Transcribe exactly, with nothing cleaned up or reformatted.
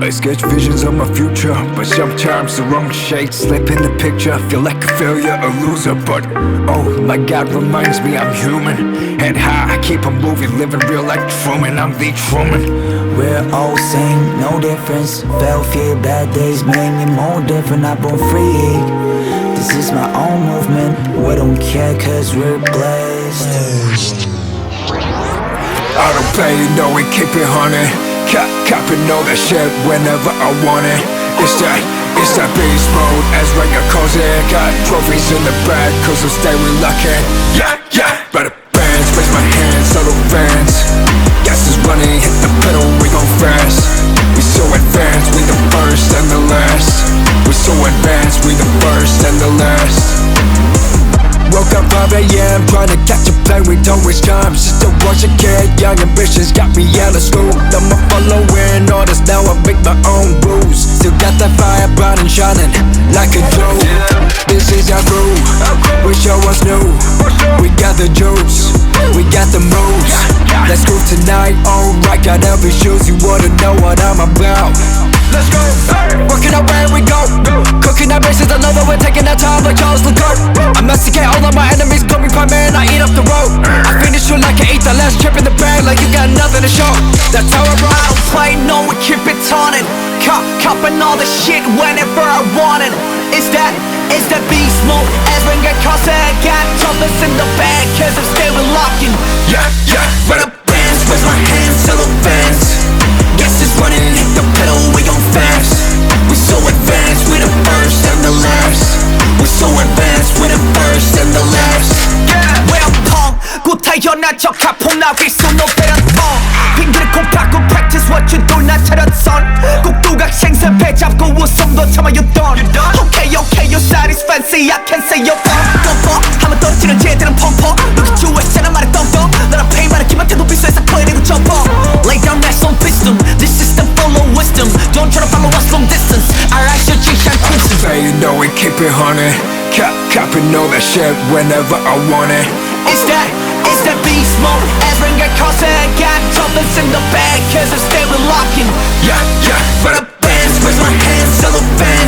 I sketch visions of my future, but sometimes the wrong shades slip in the picture. Feel like a failure, a loser, but oh my God reminds me I'm human. Head high, I keep on moving, living real like Truman. I'm the Truman. We're all same, no difference. Fell fear, bad days made me more different. I've been free. This is my own movement. We don't care cause we're blessed. I don't play, you know we keep it honey. Cop, copping all that shit whenever I want it. It's that, it's that beast mode, as Raya calls it. Got trophies in the bag, cause I'm staying lucky. Yeah, yeah, better bands, raise my hands, subtle fans. Gas is running, hit the pedal, we gon' fast. We so advanced, we the first and the last. We so advanced, we the first and the last. Woke up five A M trying to catch a plane, we don't waste time. Just a watch a kid, young ambitions got me out of school. I'm a following orders, now I make my own rules. Still got that fire burning, shining like a jewel. This is our crew, we show us new. We got the juice, we got the moves. Let's go tonight, alright, got every shoes. You wanna know what I'm about? Let's go, working out where we go. Cooking our bases, I know that we're taking our time like Charles Leclerc. I masticate all of my enemies, call me prime man, I eat up the road. I finish you like I ate the last chip in the bag, like you got nothing to show. That's how I roll. I don't play, no, we keep it taunting. Cop, copping all the shit whenever I want it. It's that, it's that beast mode. As when get caught, I got troubles in the bag, cause I'm still locking. Yeah, yeah, run up bands, raise my hands, solo fans. Gas is running, hit the pedal, we gon' fast. We so advanced, we the first and the last. We so advanced, we the first and the last. Yeah, we're pong, 곧 태어난 척 가품 나길 수는 없대란 통. 핑계를 꼭 바꿔 practice what you do, 나 차렸선. 꼭 두각 생선 배 잡고 웃음도 참아 you done. Okay, okay, your side is fancy, I can say you're pump. 덤퍼, 하면 던지는 쟤들은 펌퍼. Look at you, 했잖아 말에 덤덤. 나랑 페이 말에 기만해도 비싸해서 거리고 점퍼. Lay down that song piston, this system full of wisdom. Don't try to follow us from distance. Alright, your G-Shine Crimson. Say you know we keep it honey. Cop, copping all that shit whenever I want it. It's that, it's that beast mode. As ring get caught, I got troubles in the bag, cause I'm still locking. Yeah, yeah, Run up bands, raise my hands, solo fans.